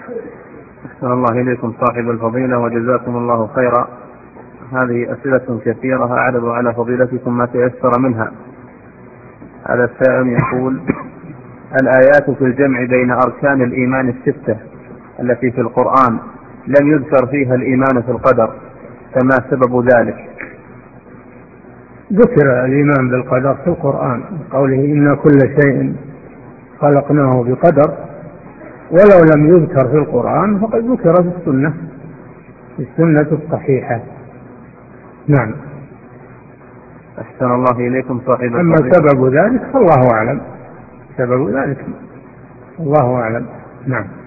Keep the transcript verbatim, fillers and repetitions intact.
أحسن الله إليكم صاحب الفضيلة وجزاكم الله خيرا. هذه أسئلة كثيرة أعرض على فضيلتكم ما تيسر منها. هذا السائل يقول: الآيات في الجمع بين أركان الإيمان الستة التي في القرآن لم يذكر فيها الإيمان في القدر، فما سبب ذلك؟ ذكر الإيمان بالقدر في القرآن قوله إن كل شيء خلقناه بقدر، ولو لم يذكر في القرآن فقد ذكر في السنة في السنة الصحيحة. نعم. أحسن الله إليكم صاحب. أما سبب ذلك فالله أعلم، سبب ذلك الله أعلم. نعم.